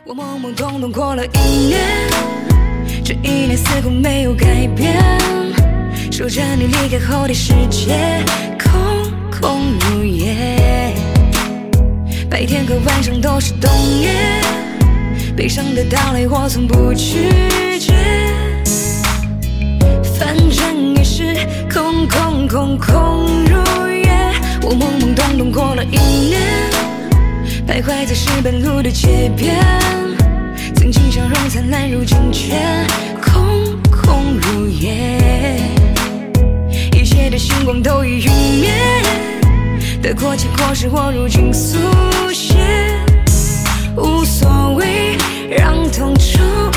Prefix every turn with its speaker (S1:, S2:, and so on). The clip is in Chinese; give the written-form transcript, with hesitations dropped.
S1: 我懵懵懂懂过了1年，这1年似乎没有改变，守着你离开后的世界空空如也，白天和晚上都是冬夜，悲伤的到来我从不拒绝，反正也是空空空空如也。我懵懵懂懂过了1年，徘徊在石板路的街边，曾经笑容灿烂，如今却空空如也，一切的星光都已陨灭，得过且过是我如今速写，无所谓让痛楚